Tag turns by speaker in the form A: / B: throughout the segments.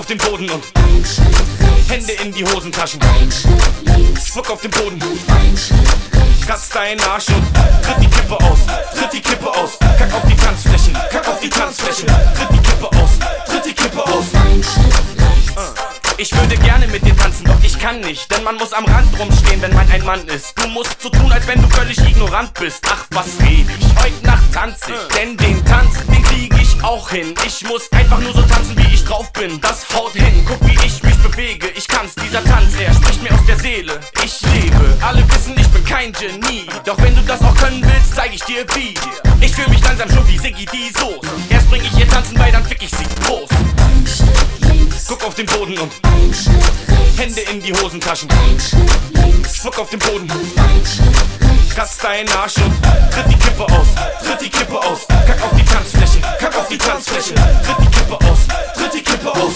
A: auf den Boden und Hände in die Hosentaschen. Spuck auf den Boden, kratz deinen Arsch und tritt die Kippe aus, tritt die Kippe aus. Kack auf die Tanzfläche, kack auf die Tanzfläche. Tritt die Kippe aus, tritt die Kippe aus. Ich würde gerne mit dir tanzen, doch ich kann nicht, denn man muss am Rand rumstehen, wenn man ein Mann ist. Du musst so tun, als wenn du völlig ignorant bist. Ach, was red ich? Heute Nacht tanze ich, denn den Tanz, den krieg ich auch hin. Ich muss einfach nur so tanzen, wie ich drauf bin. Das haut hin, guck wie ich mich bewege. Ich kann's, dieser Tanz, er spricht mir aus der Seele. Ich lebe, alle wissen, ich bin kein Genie. Doch wenn du das auch können willst, zeig ich dir wie. Ich fühl mich langsam schon wie Siggi die Soße. Erst bring ich ihr tanzen bei, dann fick ich sie. Prost. Guck auf den Boden und Hände in die Hosentaschen. Spuck auf den Boden, kratz deinen Arsch und tritt die Kippe aus, tritt die Kippe aus. Kack auf die Tanzfläche, kack auf die Tanzfläche. Tritt die Kippe aus, tritt die Kippe aus.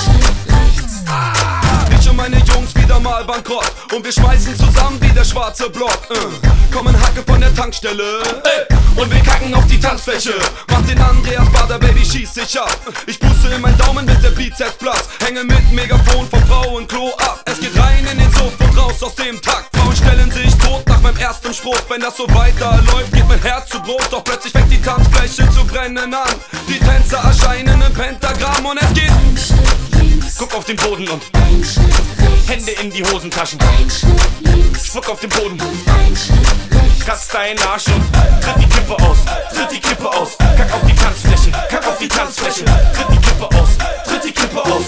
B: Ich und meine Jungs wieder mal bankrott und wir schmeißen zusammen wie der schwarze Block. Kommen Hacke von der Tankstelle und wir kacken auf die Tanzfläche. Mach den Andreas Bader, Baby, schieß dich ab. Ich puste in meinen Daumen, bis der Bizeps platzt. Hänge mit Megafon vom Frauenklo ab. Es geht rein in den Suff und raus aus dem Takt. Frauen stellen sich tot nach meinem ersten Spruch. Wenn das so weiterläuft, geht mein Herz zu Bruch. Doch plötzlich fängt die Tanzfläche zu brennen an. Die Tänzer erscheinen im Pentagramm und es geht.
A: Guck auf den Boden und Hände in die Hosentaschen. Spuck auf den Boden, kratz deinen Arsch und tritt die Kippe aus, tritt die Kippe aus. Kack auf die Tanzfläche, kack auf die Tanzfläche. Tritt die Kippe aus, tritt die Kippe aus.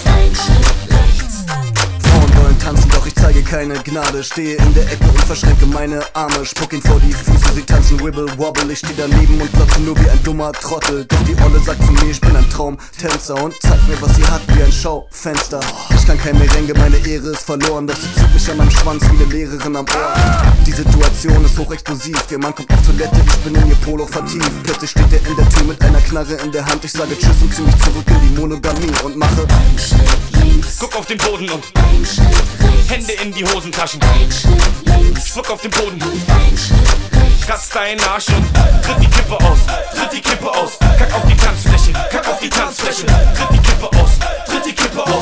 C: Frauen wollen tanzen, doch ich zeige keine Gnade. Stehe in der Ecke und verschränke meine Arme. Spuck ihn vor die Füße, sie tanzen wibble wobble. Ich steh daneben und glotze nur wie ein dummer Trottel. Doch die Olle sagt zu mir, ich bin ein Traumtänzer und zeigt mir, was sie hat, wie ein Schaufenster. Ich kann kein Merengue, meine Ehre ist verloren. Doch sie zieht mich an meinem Schwanz wie eine Lehrerin am Ohr. Die Situation ist hochexplosiv. Ihr Mann kommt auf Toilette, ich bin in ihr Polo vertieft. Plötzlich steht er in der Tür mit einer Knarre in der Hand. Ich sage Tschüss und zieh mich zurück in die Monogamie und mache.
A: Guck auf den Boden und Hände in die Hosentaschen. Spuck auf den Boden, kratz deinen Arsch und tritt die Kippe aus, tritt die Kippe aus. Kack auf die Tanzfläche, kack auf die Tanzfläche. Tritt die Kippe aus, tritt die Kippe aus.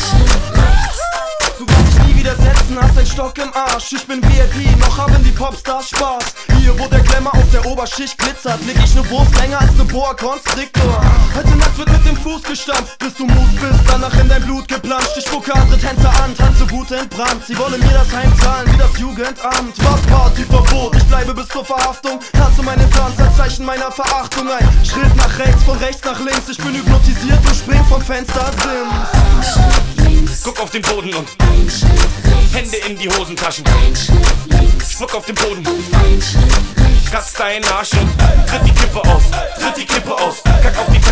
D: Du wirst dich nie widersetzen, hast ein Stock im Arsch. Ich bin VIP, noch haben die Popstars Spaß. Hier, wo der Glamour aus der Oberschicht glitzert, leg ich ne Wurst länger als ne Boa Constrictor. Heute Nacht wird mit dem Fuß gestampft, bis du Mus bist, danach in dein Blut geplanscht. Ich spucke andere Tänzer an, tanze wutentbrannt. Sie wollen mir das heimzahlen wie das Jugendamt. Was Partyverbot, ich bleibe bis zur Verhaftung. Tanze meinen Tanz als Zeichen meiner Verachtung. Ein Schritt nach rechts, von rechts nach links. Ich bin hypnotisiert und spring vom Fenstersims.
A: Guck auf den Boden und Hände in die Hosentaschen. Spuck auf den Boden, kratz deinen Arsch und tritt die Kippe aus, tritt die Kippe aus. Kack auf die